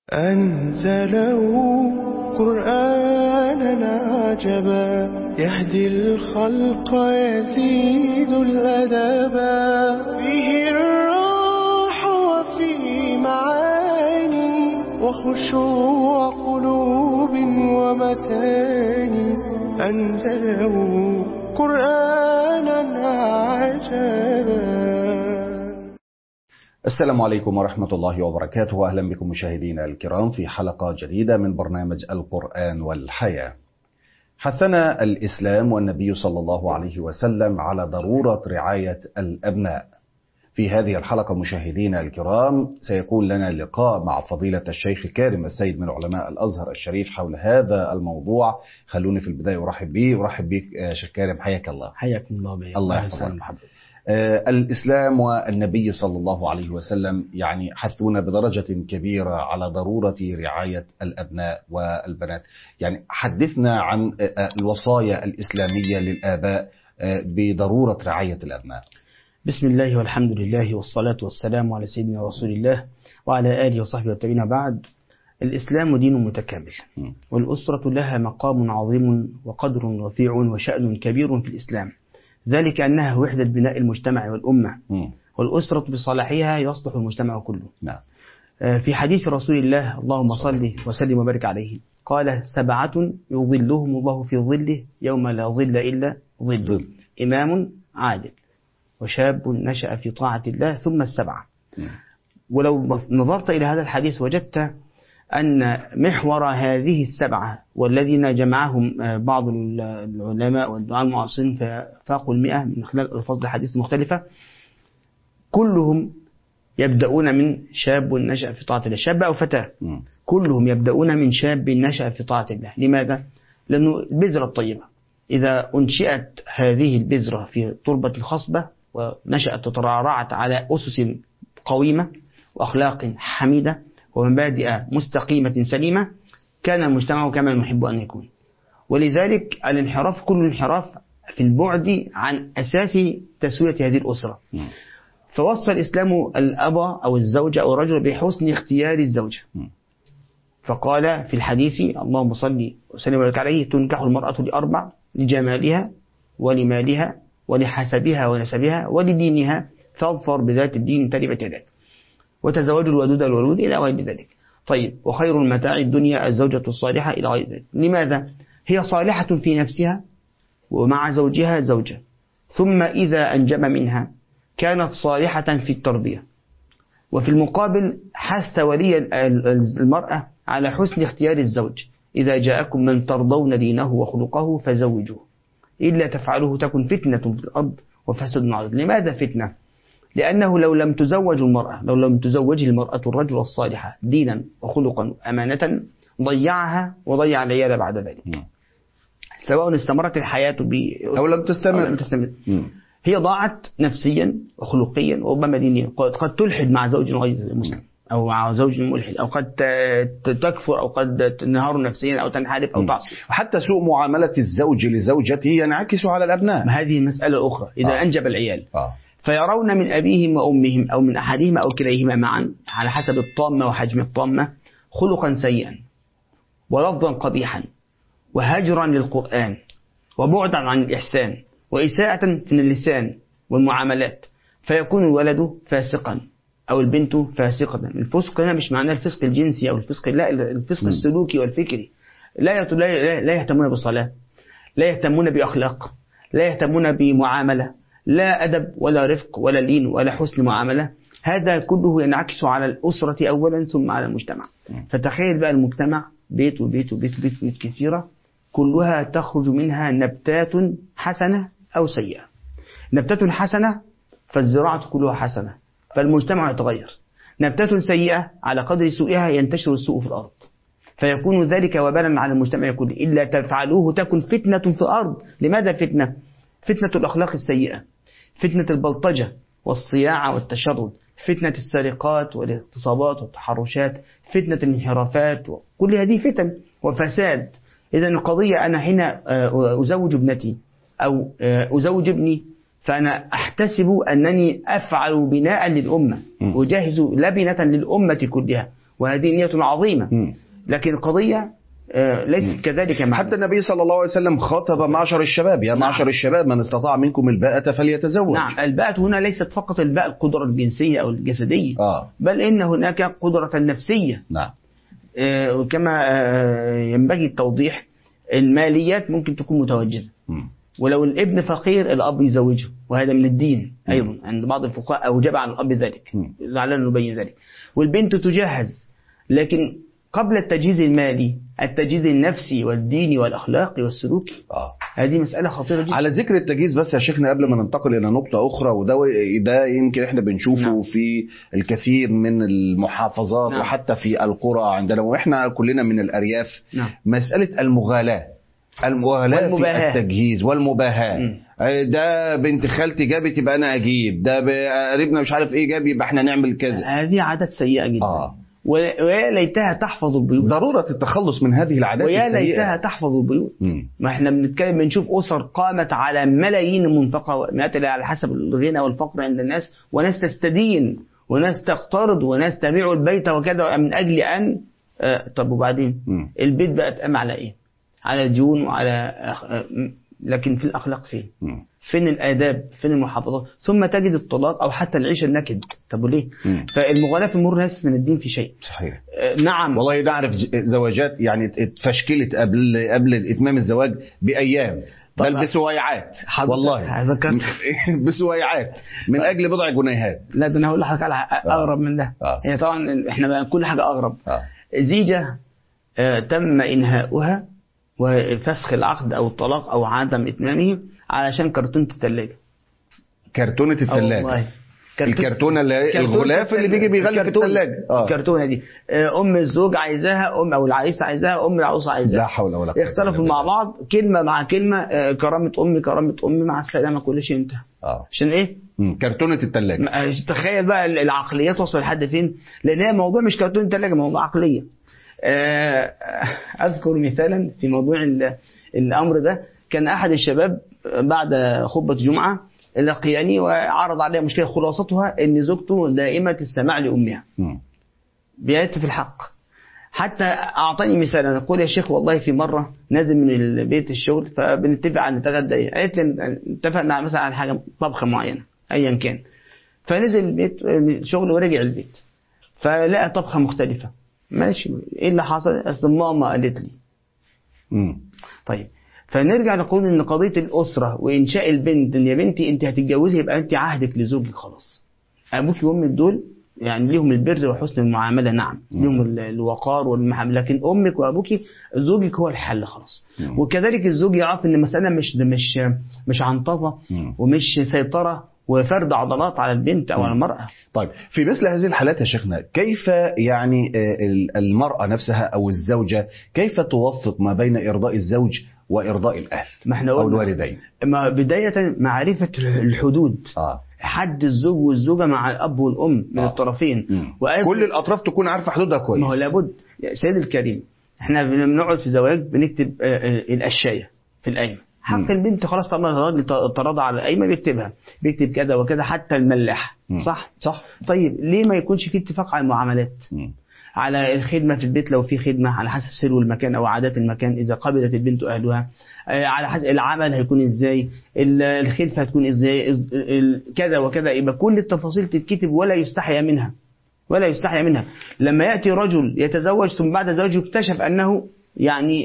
أنزله قرآنا عجبا يهدي الخلق يزيد الأدبا به الراحة وفي معاني وخشوع قلوب ومتاني أنزله قرآنا عجبا. السلام عليكم ورحمة الله وبركاته. أهلا بكم مشاهدينا الكرام في حلقة جديدة من برنامج القرآن والحياة. حثنا الإسلام والنبي صلى الله عليه وسلم على ضرورة رعاية الأبناء. في هذه الحلقة مشاهدينا الكرام سيكون لنا لقاء مع فضيلة الشيخ كارم السيد من علماء الأزهر الشريف حول هذا الموضوع. خلوني في البداية أرحب بك شيخ كارم، حياك الله. حياكم الله بي. الله يحفظك. الإسلام والنبي صلى الله عليه وسلم يعني حثونا بدرجة كبيرة على ضرورة رعاية الأبناء والبنات. يعني حدثنا عن الوصايا الإسلامية للآباء بضرورة رعاية الأبناء. بسم الله والحمد لله والصلاة والسلام على سيدنا رسول الله وعلى آله وصحبه والتابعين. بعد، الإسلام دين متكامل، والأسرة لها مقام عظيم وقدر رفيع وشأن كبير في الإسلام، ذلك أنها وحدة بناء المجتمع والأمة، والأسرة بصلاحها يصلح المجتمع كله. في حديث رسول الله اللهم صل وسلم وبارك عليه قال: 7 يظلهم الله في ظله يوم لا ظل إلا ظله: إمام عادل، وشاب نشأ في طاعة الله، ثم 7. ولو نظرت إلى هذا الحديث وجدت أن محور هذه 7 والذين جمعهم بعض العلماء والدعاء المعاصرين فاقوا 100 من خلال ألفاظ الحديث المختلفة، كلهم يبدأون من شاب نشأ في طاعة الله، شاب أو فتاة، كلهم يبدأون من شاب نشأ في طاعة الله. لماذا؟ لأنه البذرة الطيبة إذا أنشئت هذه البذرة في تربة الخصبة ونشأت وترعرعت على أسس قويمة وأخلاق حميدة ومبادئ مستقيمة سليمة، كان المجتمع كما نحب أن يكون. ولذلك الانحراف، كل انحراف في البعد عن أساس تسوية هذه الأسرة. فوصف الإسلام الأب أو الزوجة أو الرجل بحسن اختيار الزوجة، فقال في الحديث اللهم صل وسلم وبارك عليه: تنكح المرأة ل4: لجمالها ولمالها ولحسبها ونسبها ولدينها، فاظفر بذات الدين تربت يداك، وتزوجوا الودود الولود، إلى غير ذلك. طيب، وخير المتاع الدنيا الزوجة الصالحة، إلى غير ذلك. لماذا؟ هي صالحة في نفسها ومع زوجها زوجة، ثم إذا أنجب منها كانت صالحة في التربية. وفي المقابل حث ولي المرأة على حسن اختيار الزوج: إذا جاءكم من ترضون دينه وخلقه فزوجوه، إلا تفعلوه تكن فتنة في الأرض وفساد عظيم. لماذا فتنة؟ لأنه لو لم تزوج المرأة الرجل الصالح دينا وخلقا أمانة، ضيعها وضيع العيال بعد ذلك، سواء استمرت الحياة أو لم تستمر. هي ضاعت نفسيا وخلقيا وربما دينيا. قد تلحد مع زوج غير مسلم أو مع زوج ملحد، أو قد تكفر، أو قد تنهار نفسيا، أو تنحرف، أو تعصي. وحتى سوء معاملة الزوج لزوجته ينعكس على الأبناء. هذه مسألة أخرى. إذا أنجب العيال فيرون من أبيهم وأمهم أو من أحدهما أو كليهما معا على حسب الطامة وحجم الطامة خلقا سيئا ولفظا قبيحا وهجرا للقرآن وبعدا عن الإحسان وإساءة في اللسان والمعاملات، فيكون الولد فاسقا أو البنت فاسقة. الفسق هنا مش معناه الفسق الجنسي أو الفسق، لا، الفسق السلوكي والفكري. لا يهتمون بالصلاة، لا يهتمون بأخلاق، لا يهتمون بمعاملة، لا أدب ولا رفق ولا لين ولا حسن معاملة. هذا كله ينعكس على الأسرة أولا ثم على المجتمع. فتخيل بقى المجتمع، بيت وبيت وبيت وبيت, بيت كثيرة، كلها تخرج منها نبتات حسنة أو سيئة. نبتات حسنة فالزراعة كلها حسنة، فالمجتمع يتغير. نبتات سيئة على قدر سوءها ينتشر السوء في الأرض، فيكون ذلك وبالا على المجتمع كله. إلا تفعلوه تكن فتنة في الأرض. لماذا فتنة؟ فتنة الأخلاق السيئة، فتنة البلطجة والصياعة والتشرد، فتنة السرقات والاغتصابات والتحرشات، فتنة الانحرافات، كل هذه فتن وفساد. إذن القضية أنا حين أزوج ابنتي أو أزوج ابني فأنا أحتسب أنني أفعل بناء للأمة، أجهز لبنة للأمة كلها، وهذه نية عظيمة. لكن القضية ليست كذلك معنا. حتى النبي صلى الله عليه وسلم خاطب معشر الشباب: يا معشر الشباب من استطاع منكم الباءة فليتزوج. نعم، الباءة هنا ليست فقط الباء القدرة الجنسية أو الجسدية، بل إن هناك قدرة النفسية. نعم. وكما ينبغي التوضيح، الماليات ممكن تكون متواجدة، ولو الابن فقير الأب يزوجه، وهذا من الدين أيضا عند بعض الفقهاء، أوجب على الأب ذلك، لعلنا نبين ذلك. والبنت تجهز، لكن قبل التجهيز المالي التجهيز النفسي والديني والأخلاقي والسلوكي. هذه مسألة خطيرة جدا. على ذكر التجهيز بس يا شيخنا، قبل ما ننتقل إلى نقطة أخرى، وده يمكن احنا بنشوفه نعم. في الكثير من المحافظات نعم. وحتى في القرى عندنا، وإحنا كلنا من الأرياف نعم. مسألة المغالاة في التجهيز والمباهاة. ده بنت خالتي جابت يبقى أنا أجيب، ده قريبنا مش عارف إيه جاب يبقى احنا نعمل كذا. هذه عادات سيئة جدا. ويا ليتها تحفظ البيوت. ضرورة التخلص من هذه العادات السيئة. ويا ليتها تحفظ البيوت. ما احنا بنتكلم بنشوف أسر قامت على ملايين المنفقة على حسب الغنى والفقر عند الناس، وناس تستدين وناس تقترض وناس تبيع البيت وكذا من أجل أن طب وبعدين البيت بقى اتقام على إيه؟ على ديون وعلى لكن في الأخلاق فين الآداب؟ فين المحافظات؟ ثم تجد الطلاق أو حتى العيش النكد. طب وليه؟ فالمغالاة في الأمور ليست من الدين في شيء. صحيح. نعم. والله نعرف زواجات يعني اتفشكلت قبل إتمام الزواج بأيام، بل بسويعات. والله ذكرت بسويعات من أجل بضع جنيهات. لا ده أنا هقول لحضرتك على أغرب من ده. هي طبعا إحنا بقى كل حاجة أغرب. زيجة تم إنهاؤها وفسخ العقد أو الطلاق أو عدم إتمامه علشان كرتونة الثلاجة. كرتونة الثلاجة. الكرتونة الغلاف اللي بيجي بيغلف الثلاجة. الكرتونة دي أم الزوج عايزاها، أو العريس عايزاها، أم العروسة عايزاها. لا حول ولا قوة. اختلفوا مع بعض كلمة مع كلمة، كرامة أمي مع السلامة، كل شيء انتهى. عشان إيه؟ كرتونة الثلاجة. تخيل بقى العقليات وصل لحد فين، لأن هي موضوع مش كرتونة الثلاجة، موضوع عقلية. أذكر مثالا في موضوع الأمر ده. كان أحد الشباب بعد خطبة جمعة لقياني وعرض عليه مشكلة خلاصتها أن زوجته دائمة السماع لأمها بيأتي في الحق. حتى أعطاني مثالا، أقول يا شيخ والله في مرة نازل من البيت الشغل، فبنتفق على نتغدى. قالت لي اتفقنا مثلا على حاجة طبخة معينة أيا كان، فنزل البيت الشغل ورجع البيت فلقى طبخة مختلفة. ماشي، ايه اللي حصل؟ اصل ماما قالت لي. طيب فنرجع نقول ان قضيه الاسره وانشاء البنت، ان يا بنتي انت هتتجوزي يبقى انت عهدك لزوجك خلاص. ابوك وامك دول يعني ليهم البر وحسن المعامله، نعم ليهم الوقار والمحبه، لكن امك وابوك زوجك هو الحل خلاص. وكذلك الزوج يعرف ان المساله مش عنطزه ومش سيطره وفرد عضلات على البنت أو على المرأة. طيب في مثل هذه الحالات يا شيخنا، كيف يعني المرأة نفسها أو الزوجة كيف توفق ما بين إرضاء الزوج وإرضاء الأهل أو الوالدين؟ بداية معرفة الحدود. حد الزوج والزوجة مع الأب والأم من الطرفين، كل الأطراف تكون عارفة حدودها كويس. ما هو لابد يا سيد الكريم، احنا بنقعد في زواج بنكتب الأشياء في القايمة. حق البنت خلاص طبعا الراجل تراضى على القايمة بيكتب كذا وكذا حتى الملاح. صح. طيب ليه ما يكونش في اتفاق على المعاملات؟ على الخدمة في البيت لو في خدمة على حسب سلو المكان أو عادات المكان إذا قبلت البنت أهلها، على حسب العمل هيكون إزاي، الخلفة هتكون إزاي، كذا وكذا. يبقى كل التفاصيل تتكتب ولا يستحيا منها. لما يأتي رجل يتزوج ثم بعد زواجه يكتشف أنه يعني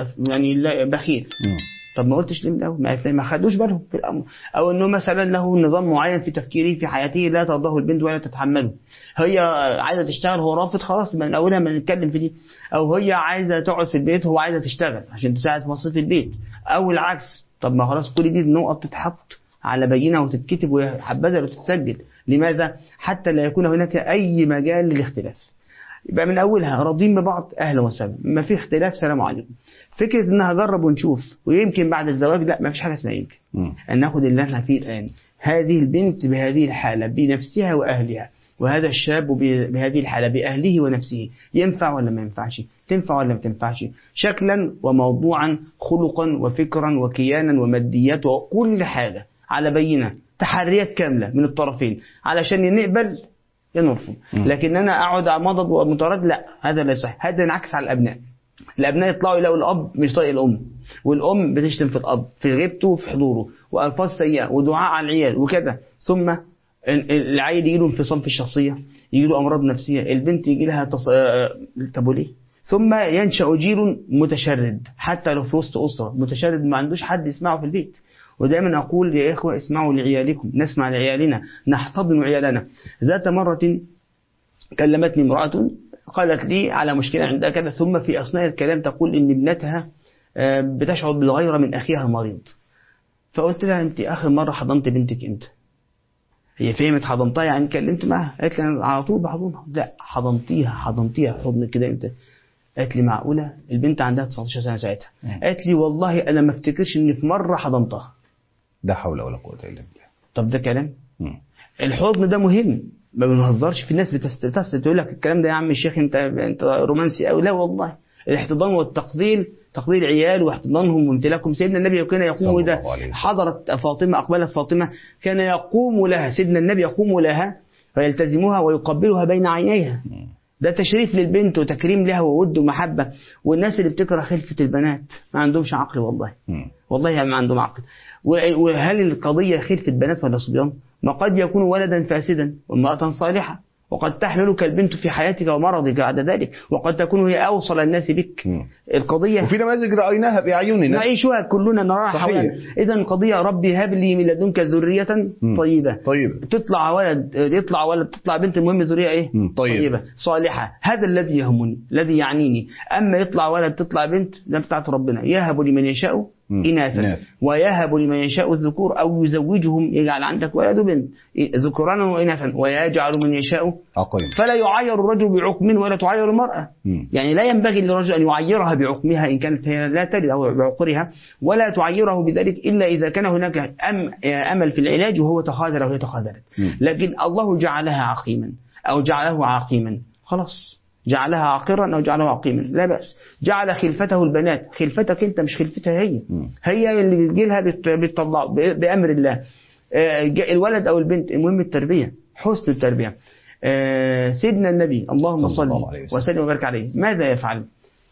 بخيل، طب ما قلتش ليه من الأول؟ ما خدوش بالهم في الأمر. أو إنه مثلا له نظام معين في تفكيره في حياته لا ترضاه البنت ولا تتحمله، هي عايزة تشتغل هو رافض، خلاص من أولها ما نتكلم في دي. أو هي عايزة تقعد في البيت هو عايزة تشتغل عشان تساعد في مصاريف البيت، أو العكس. طب ما خلاص كل دي نقط تتحط على بينة وتتكتب وحبذا وتتسجل. لماذا؟ حتى لا يكون هناك أي مجال للاختلاف. يبقى من أولها راضين ببعض أهلا وسهلا، ما في اختلاف سلام عليكم. فكرة إنها جرب ونشوف ويمكن بعد الزواج، لا ما فيش حاجة اسمها يمكن. أن ناخد اللي احنا فيه الآن، هذه البنت بهذه الحالة بنفسها وأهلها، وهذا الشاب بهذه الحالة بأهله ونفسه، ينفع ولا ما ينفعش، تنفع ولا ما تنفعش، شكلا وموضوعا، خلقا وفكرا وكيانا وماديات وكل حاجة على بينة، تحريات كاملة من الطرفين علشان نقبل نرفض. لكن أنا أقعد على مضض ومتردد، لا، هذا لا يصح. هذا ينعكس على الأبناء. الأبناء يطلعوا يلاقوا الأب مش طايق الأم، والأم بتشتم في الأب في غيبته وفي حضوره، وألفاظ سيئة ودعاء على العيال وكذا. ثم العيل يجي له انفصام في الشخصية، يجي له أمراض نفسية، البنت يجي لها طب وليه؟ ثم ينشأ جيل متشرد، حتى لو في وسط أسرة متشرد ما عندوش حد يسمعه في البيت. ودائما أقول يا إخوة اسمعوا لعيالكم، نسمع لعيالنا، نحتضن عيالنا. ذات مرة كلمتني امرأة قالت لي على مشكلة عندها كذا، ثم في أثناء الكلام تقول إن ابنتها بتشعر بالغيرة من أخيها المريض. فقلت لها أنت آخر مرة حضنت بنتك إمتى؟ هي فهمت حضنتها يعني كلمت معها، قالت لي أنا على طول بحضنها. لا، حضنتيها حضن كده إمتى؟ قالت لي معقولة؟ البنت عندها 19 سنة ساعتها. قالت لي والله أنا ما افتكرش إن في مرة حضنتها. لا حول ولا قوة إلا بالله. طب ده كلام؟ الحضن ده مهم، ما بنهزرش. في ناس تقول لك الكلام ده يا عم الشيخ انت رومانسي قوي. لا والله، الاحتضان والتقبيل، تقبيل عيال واحتضانهم وامتلاكهم. سيدنا النبي كان يقوم إذا حضرت فاطمة، أقبلت فاطمة، كان يقوم لها، سيدنا النبي يقوم لها فيلتزمها ويقبلها بين عينيها. ده تشريف للبنت وتكريم لها وود ومحبة. والناس اللي بتكره خلفة البنات ما عندهمش عقل والله. والله ما عندهم عقل. وهل القضية خلفة بنات ولا صبيان؟ ما قد يكون ولدا فاسدا وامرأة صالحة، وقد تحملك البنت في حياتك ومرضك بعد ذلك، وقد تكون هي أوصل الناس بك. القضية وفي نماذج رأيناها بأعيننا نعيشها كلنا نراها حولنا. إذا القضية ربي هب لي من لدنك ذرية طيبة. تطلع ولد يطلع ولد تطلع بنت، المهم ذرية إيه؟ طيبة صالحة. هذا الذي يهمني، الذي يعنيني. أما يطلع ولد تطلع بنت، ده بتاعت ربنا. يهب لمن يشاء إناثا ويهب لمن يشاء الذكور أو يزوجهم، يجعل عندك ولد وبنت ذكرانا وإناثا، ويجعل من يشاء عقيم. فلا يعير الرجل بعقم ولا تعير المرأة. يعني لا ينبغي للرجل أن يعيرها بعقمها إن كانت هي لا تلد أو بعقرها، ولا تعيره بذلك إلا إذا كان هناك أمل في العلاج وهو تخاذل وهي تخاذلت. لكن الله جعلها عقيما أو جعله عقيما، خلاص جعلها عاقرا أو جعله عقيما لا بأس. جعل خلفته البنات، خلفتك أنت مش خلفتها هي. هي اللي بتجيلها بتطلع بأمر الله. الولد أو البنت، المهم التربية، حسن التربية. سيدنا النبي اللهم صل وسلم وبارك عليه، ماذا يفعل؟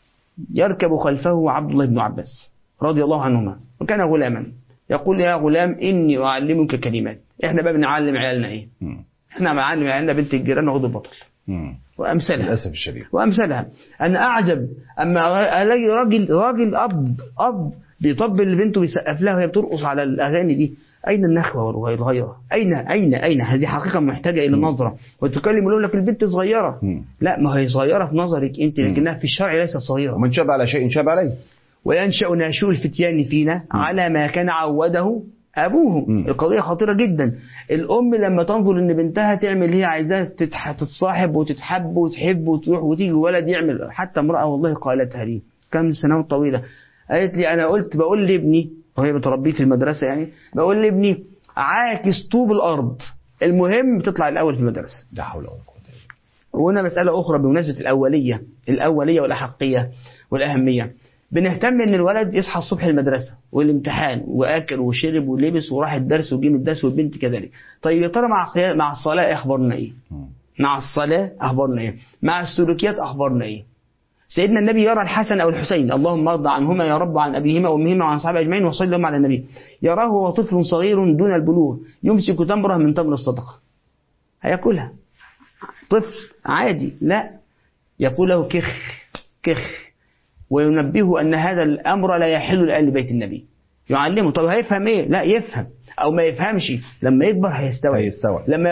يركب خلفه عبد الله بن عباس رضي الله عنهما، وكان غلاما. يقول يا غلام إني أعلمك كلمات. إحنا بقى بنعلم عيالنا إيه؟ إحنا بنعلم عيالنا بنت الجيران غض البطل وأمثالها، للأسف الشديد وأمثالها. أنا أعجب أما ألاقي راجل أب بيطبل لبنته بيسقف لها وهي بترقص على الأغاني دي. أين النخوة والغيرة؟ أين هذه حقيقة محتاجة إلى نظرة. وتكلم يقول لك البنت صغيرة. لا، ما هي صغيرة في نظرك أنت، لكنها في الشرع ليست صغيرة. ومن شاب على شيء شاب عليه. وينشأ ناشئ الفتيان فينا على ما كان عوده أبوه. القضية خطيرة جدا. الأم لما تنظر إن بنتها تعمل هي عايزاها تتصاحب وتتحب وتحب وتروح وتيجي، ولد يعمل. حتى امرأة والله قالتها لي كم سنوات طويلة، قالت لي أنا بقول لابني وهي بتربيه في المدرسة، يعني بقول لابني عاكس طوب الأرض، المهم تطلع الأول في المدرسة. لا حول ولا قوة إلا بالله. وهنا مسألة أخرى بمناسبة الأولية والأحقية والأهمية. بنهتم ان الولد يصحى الصبح المدرسة والامتحان واكل وشرب ولبس وراح الدرس وجيم الدرس، والبنت كذلك. طيب يا ترى مع الصلاة اخبارنا ايه؟ مع الصلاة اخبارنا ايه؟ مع السلوكيات اخبارنا ايه؟ سيدنا النبي يرى الحسن او الحسين، اللهم ارضى عنهما يا رب عن ابيهما وامهما وعن صحابه اجمعين وصلى اللهم على النبي، يراه وهو طفل صغير دون البلوغ يمسك تمره من تمر الصدقة، هياكلها طفل عادي، لا، يقول له كخ وينبهه أن هذا الأمر لا يحل لأهل بيت النبي، يعلمه. طب هيفهم إيه؟ لا، يفهم أو ما يفهمش، لما يكبر هيستوعب. لما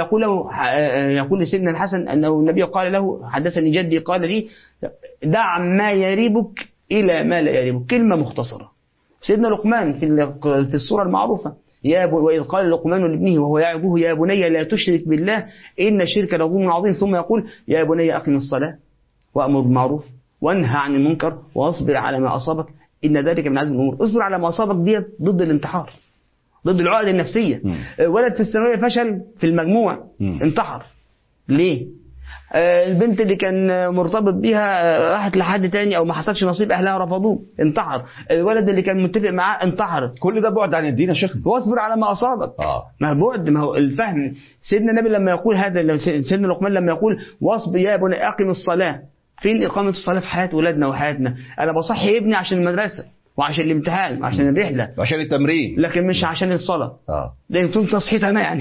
يقول لسيدنا الحسن أنه النبي قال له حدثني جدي قال لي دع ما يريبك إلى ما لا يريبك، كلمة مختصرة. سيدنا لقمان في السورة المعروفة وإذ قال لقمان لابنه وهو يعظه يا بني لا تشرك بالله إن الشرك لظلم عظيم، ثم يقول يا بني أقم الصلاة وأمر بالمعروف وانهى عن المنكر واصبر على ما أصابك إن ذلك من عزم الأمور. اصبر على ما أصابك دي ضد الانتحار، ضد العقد النفسية. ولد في الثانوية فشل في المجموع انتحر. ليه؟ البنت اللي كان مرتبط بيها راحت لحد تاني او ما حصلش نصيب اهلها رفضوه انتحر. الولد اللي كان متفق معاه انتحر. كل ده بعد عن الدين يا شيخ. واصبر على ما اصابك. ما بعد، ما هو الفهم. سيدنا النبي لما يقول هذا، سيدنا لقمان لما يقول واصبر يا بني اقم الصلاه. فين اقامه الصلاه في حياه اولادنا وحياتنا؟ انا بصحي ابني عشان المدرسه وعشان الامتحان وعشان الرحله وعشان التمرين، لكن مش عشان الصلاه. لان كنت تصحيت انا يعني.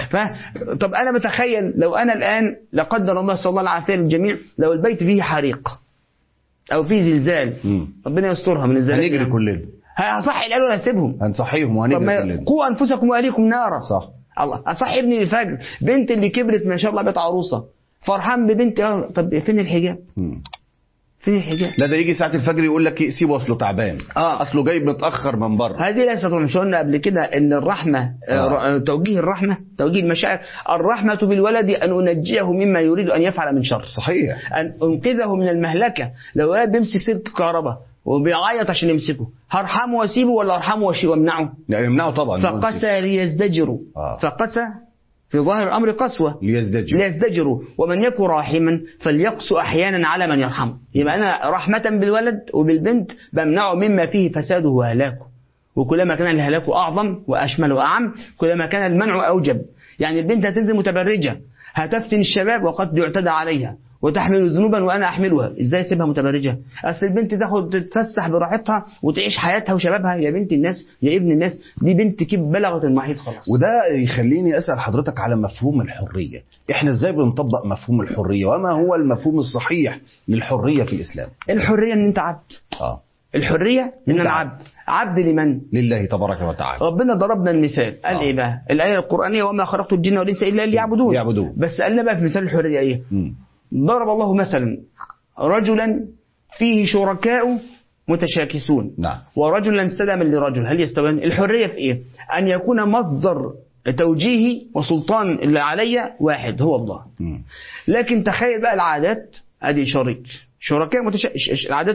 طب انا بتخيل لو انا الان لا قدر الله صلى الله العافيه للجميع، لو البيت فيه حريق او فيه زلزال، ربنا يسترها من الزلزال، هنجري كلنا. هصحي العيال ولا هسيبهم؟ هنصحيهم وهنجري كلنا. قوا انفسكم واهليكم نارا. صح. الله، اصحي ابني الفجر، بنت اللي كبرت ما شاء الله بقت عروسه، فرحان ببنتي. طب فين الحجاب؟ فين الحجاب؟ لا ده يجي ساعة الفجر يقول لك سيبه اصله تعبان، اصله جاي متأخر من بره. هذه ليست، مش قلنا قبل كده ان الرحمة توجيه الرحمة، توجيه المشاعر. الرحمة بالولد ان انجيه مما يريد ان يفعل من شر. صحيح. ان انقذه من المهلكة. لو ولد بيمسك سلك كهرباء وبيعيط عشان يمسكه، هرحمه واسيبه ولا ارحمه وامنعه؟ يعني يمنعه طبعا. فقسى ليزدجروا. فقسى في ظاهر الأمر قسوة، ليزدجروا. ومن يكن راحما فليقسو أحيانا على من يرحمه. يبقى أنا رحمة بالولد وبالبنت بمنعه مما فيه فساده وهلاكه، وكلما كان الهلاك أعظم وأشمل وأعم كلما كان المنع أوجب. يعني البنت هتنزل متبرجة، هتفتن الشباب وقد يعتدى عليها، وتحمل ذنوبا وانا احملها. ازاي اسيبها متبرجه؟ اصل البنت تاخد تتفسح براحتها وتعيش حياتها وشبابها. يا بنت الناس، يا ابن الناس، دي بنت كيف بلغت المحيط خلاص. وده يخليني اسال حضرتك على مفهوم الحريه. احنا ازاي بنطبق مفهوم الحريه، وما هو المفهوم الصحيح للحريه في الاسلام؟ الحريه ان انت عبد. الحريه ان انا عبد. عبد لمن؟ لله تبارك وتعالى. ربنا ضربنا المثال، قال ايه بقى؟ الايه القرانيه وما خلقت الجن والانس الا ليعبدون. بس قالنا بقى في مثال الحريه ايه؟ ضرب الله مثلا رجلا فيه شركاء متشاكسون، ورجلا سلما لرجل، هل يستويان؟ الحرية في ايه؟ ان يكون مصدر توجيهي وسلطان اللي عليا واحد هو الله. لكن تخيل بقى العادات، ادي شركاء العادات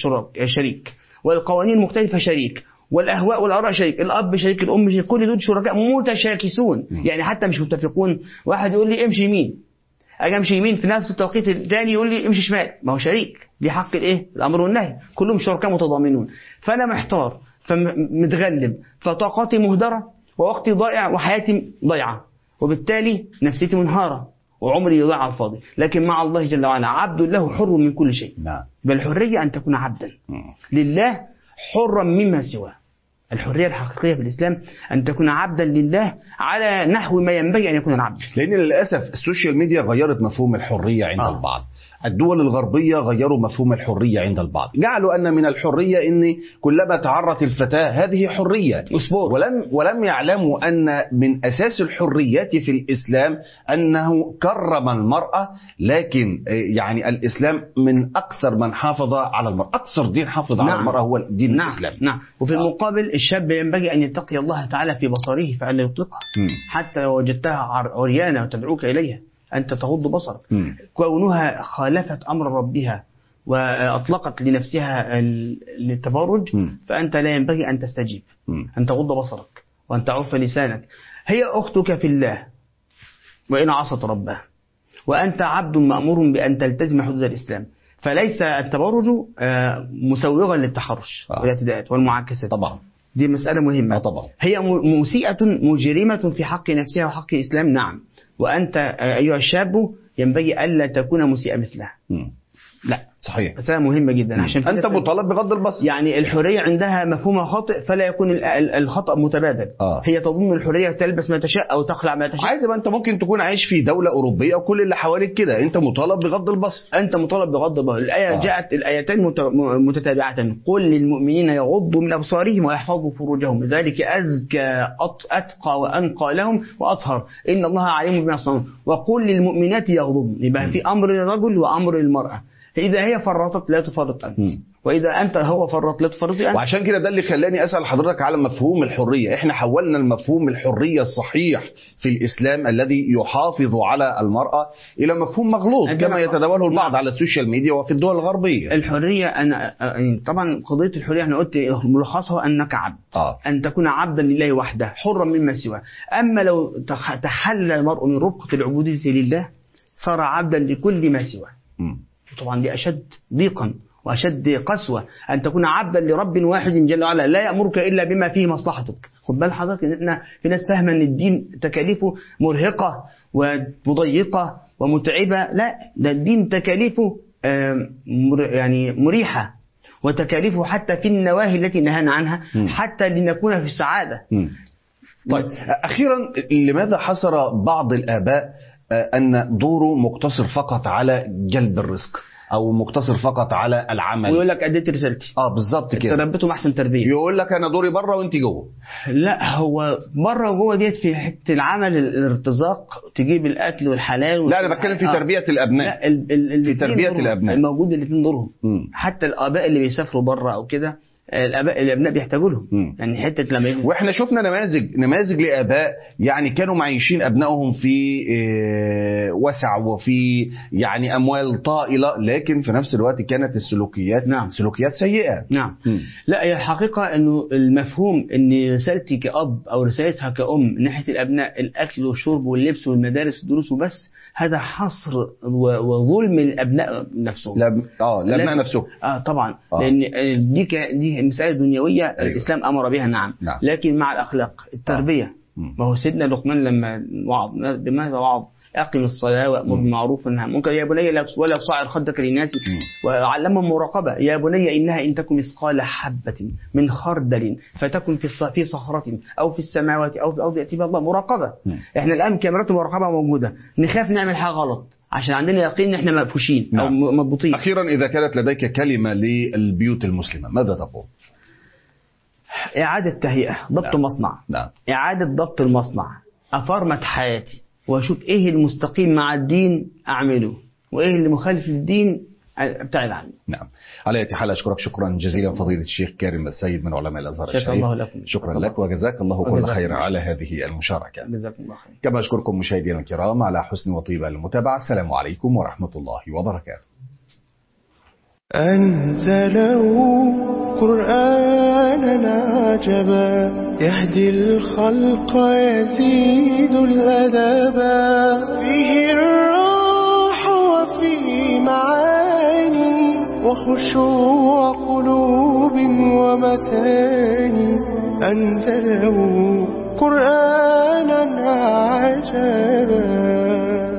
شريك، والقوانين مختلفة شريك، والاهواء والاراء شريك، الاب شريك، الام شريك، كل دول شركاء متشاكسون. يعني حتى مش متفقون. واحد يقول لي امشي يمين، اجي امشي يمين، في نفس التوقيت الثاني يقول لي امشي شمال. ما هو شريك، دي حق الايه؟ الامر والنهي، كلهم شركاء متضامنون. فانا محتار، فمتغلب، فطاقتي مهدره، ووقتي ضائع، وحياتي ضيعه، وبالتالي نفسيتي منهاره، وعمري يضيع على الفاضي. لكن مع الله جل وعلا عبد له حر من كل شيء. بل الحريه ان تكون عبدا لله حرا مما سواه. الحرية الحقيقية في الإسلام أن تكون عبدا لله على نحو ما ينبغي أن يكون العبد. لأن للأسف السوشيال ميديا غيرت مفهوم الحرية عند البعض. الدول الغربية غيروا مفهوم الحرية عند البعض، جعلوا أن من الحرية أن كلما تعرت الفتاة هذه حرية. ولم يعلموا أن من أساس الحريات في الإسلام أنه كرم المرأة. لكن يعني الإسلام من أكثر من حافظ على المرأة، أكثر دين حافظ على المرأة هو الدين الإسلامي. وفي المقابل الشاب ينبغي أن يتقي الله تعالى في بصره فألا يطلقها، حتى لو وجدتها عريانة وتدعوك إليها أنت تغض بصرك. كونها خالفت أمر ربها وأطلقت لنفسها التبرج، فأنت لا ينبغي أن تستجيب، أن تغض بصرك وأن تعف لسانك. هي أختك في الله وإن عصت ربها، وأنت عبد مأمور بأن تلتزم حدود الإسلام. فليس التبرج مسوغا للتحرش والاعتداءات والمعاكسات. طبعا دي مسألة مهمة. طبعا هي مسيئة مجرمة في حق نفسها وحق الإسلام. نعم. وأنت أيها الشاب ينبغي ألا تكون مسيئة مثلها. لا صحيح. مسألة مهمة جدا. عشان أنت مطالب بغض البصر. يعني الحرية عندها مفهومها خاطئ، فلا يكون الخطأ متبادل. هي تظن الحرية تلبس ما تشاء أو تخلع ما تشاء. عادي، ما أنت ممكن تكون عايش في دولة أوروبية وكل اللي حواليك كده، أنت مطالب بغض البصر. أنت مطالب بغض البصر. الآية جاءت الآيتين متتابعتان. قل للمؤمنين يغضوا من أبصارهم ويحفظوا فروجهم، ذلك أزكى أتقى وأنقى لهم وأطهر، إن الله عليم بما يصنعون. وقل للمؤمنات يغضضن. يبقى في أمر الرجل وأمر المرأة. إذا هي فرطت لا تفرط أنت، وإذا أنت هو فرط لا تفرط أنت. وعشان كده ده اللي خلاني أسأل حضرتك على مفهوم الحرية. إحنا حولنا المفهوم الحرية الصحيح في الإسلام الذي يحافظ على المرأة إلى مفهوم مغلوط كما يتداوله البعض على السوشيال ميديا وفي الدول الغربية. الحرية أنا طبعا قضية الحرية أنا قلت ملخصها أنك عبد. أن تكون عبدا لله وحده حرا مما سواه. أما لو تحلى المرء من ربقة العبودية لله صار عبدا لكل ما سواه. طبعا دي أشد ضيقا وأشد قسوة أن تكون عبدا لرب واحد جل وعلا لا يأمرك إلا بما فيه مصلحتك. خد بال حضرتك إن إحنا في ناس فاهمة إن الدين تكاليفه مرهقة ومضيقة ومتعبة. لا، ده الدين تكاليفه يعني مريحة، وتكاليفه حتى في النواهي التي نهانا عنها حتى لنكون في السعادة. طيب أخيرا، لماذا حصر بعض الآباء أن دوره مقتصر فقط على جلب الرزق أو مقتصر فقط على العمل؟ ويقول لك أديت رسالتي. بالظبط كده، تربيتهم أحسن تربية. يقول لك أنا دوري بره وأنت جوه. لا، هو بره وجوه ديت في حته العمل، الارتزاق، تجيب الاكل والحلال. لا، انا بتكلم في تربيه الابناء. لا، في تربيه الابناء الموجود الاثنين دورهم. حتى الاباء اللي بيسافروا بره او كده، الابناء بيحتاجوا لهم. يعني حته لما واحنا شفنا نماذج لاباء يعني كانوا معيشين ابنائهم في وسع وفي يعني اموال طائله، لكن في نفس الوقت كانت السلوكيات سلوكيات سيئه. لا، هي الحقيقه انه المفهوم ان رسالتي كاب او رسالتها كأم ناحيه الابناء الاكل والشرب واللبس والمدارس والدروس وبس، هذا حصر وظلم الابناء نفسهم. الابناء نفسهم. طبعا. لان دي مسائل دنيويه. أيوة. الاسلام امر بها. نعم. لكن مع الاخلاق التربيه. ما هو سيدنا لقمان لما وعظ بماذا وعظ؟ أقم الصلاة وأمر بالمعروف والنهي عن المنكر يا بني ولا تصعر خدك للناس. وعلمهم مراقبة. يا بني إنها إن تكن مثقال حبة من خردل فتكن في صخرة أو في السماوات أو في الأرض يأتي بها الله. مراقبة. إحنا الآن كاميرات المراقبة موجودة، نخاف نعمل حاجة غلط عشان عندنا يقين إن إحنا مقفوشين أو مضبوطين. أخيرا، إذا كانت لديك كلمة للبيوت المسلمة ماذا تقول؟ إعادة تهيئة، ضبط مصنع. إعادة ضبط المصنع، أفرمت حياتي وأشوف إيه المستقيم مع الدين أعمله، وإيه اللي مخالف للدين ابتعد عنه. على أي حال أشكرك شكرا جزيلا فضيلة الشيخ كريم السيد من علماء الأزهر الشريف. الله لكم. شكرا لك وجزاك الله كل خير على هذه المشاركة. جزاكم الله خير. كما أشكركم مشاهدينا الكرام على حسن وطيبة المتابعة. السلام عليكم ورحمة الله وبركاته. أنزله قرآنا عجبا يهدي الخلق يزيد الأدبا، فيه الراحة وفيه معاني وخشوع قلوب ومتاني. أنزله قرآنا عجبا.